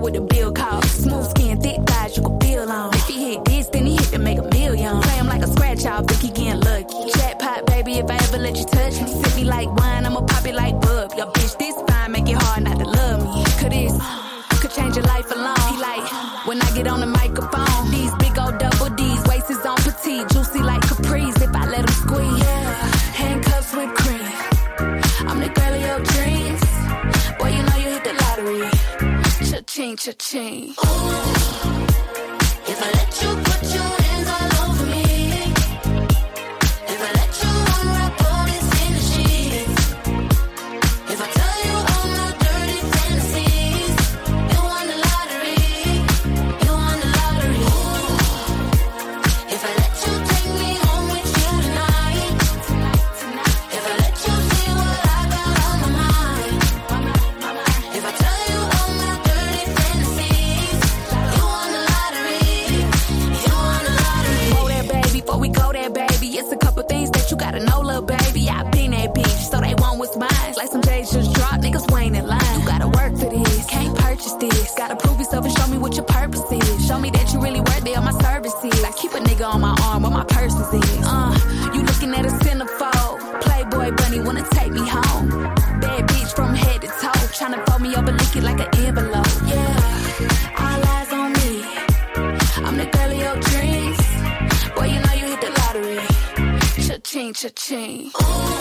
what the bill costs. Smooth skin, thick thighs, you can feel on. If he hit this, then he hit to make a million. Play him like a scratch off, think he getting lucky. Jackpot, baby, if I ever let you touch me. Sip me like wine, I'ma pop it like bub. Your bitch this fine, make it hard not to love me. Cause this could change your life alone. He like, when I get on the microphone, these big old double D's, waist is on petite, juicy like Caprice. If I let him squeeze, yeah. Handcuffs with cream. I'm the girl of your dreams. Boy, you know you hit the lottery. Cha-ching, cha-ching. Ooh, if I let you put your hands all over me, if I let you unwrap all this in the sheets, if I tell you all my dirty fantasies, you won the lottery, you won the lottery. Ooh, if I let you take me home with you tonight, if I let you see what I got on my mind, if I tell you all my dirty fantasies, you won the lottery, you won the lottery. Whoa there, baby, before we go there, baby, it's a couple things that you gotta know, little baby. I been that bitch, so they want what's mine. Like some J's just dropped, niggas waiting in line. You gotta work for this, can't purchase this. Gotta prove yourself and show me what your purpose is. Show me that you really worthy of my services. I keep a nigga on my arm where my purse is. You looking at a centerfold. Playboy bunny wanna take me home. Bad bitch from head to toe, tryna fold me up and lick it like an envelope. Yeah, all eyes on me. I'm the girl of your dreams. Boy, you know you hit the lottery. Cha-ching, cha-ching. Ooh.